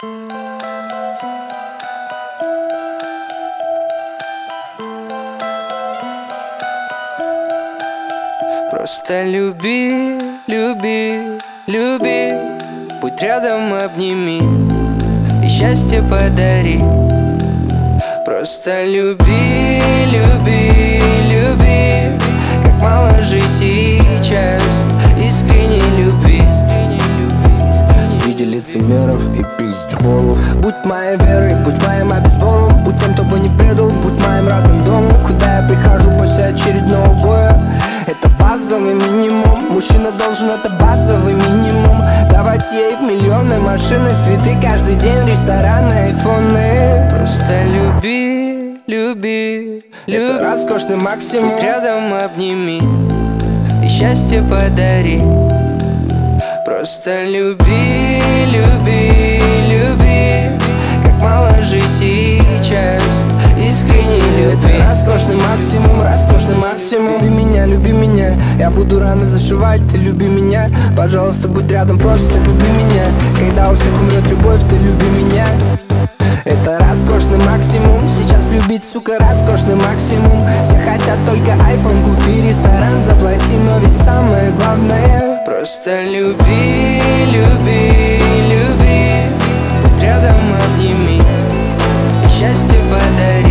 Просто люби, люби, люби, будь рядом, обними и счастье подари. Просто люби, люби, люби, как мало же сейчас искренней любви. Среди лицемеров и пиздболов будь моей верой, будь моим обезболом, будь тем, кто бы не предал, будь моим родным домом, куда я прихожу после очередного боя. Это базовый минимум, мужчина должен, это базовый минимум. Давать ей миллионы, машины, цветы, каждый день рестораны, айфоны. Просто люби, люби, люби, это роскошный максимум. будь рядом, обними и счастье подари. Просто люби, люби, люби, как мало же сейчас искренней любви. Это роскошный максимум, роскошный максимум. Люби меня, я буду рано зашивать, ты люби меня. Пожалуйста, будь рядом, просто люби меня. Когда у всех умрет любовь, ты люби меня. Это роскошный максимум, сейчас любить, сука, роскошный максимум. Все хотят только iPhone, купи, ресторан заплати, но ведь самое главное просто люби, люби, люби, будь рядом, обними и счастье подари.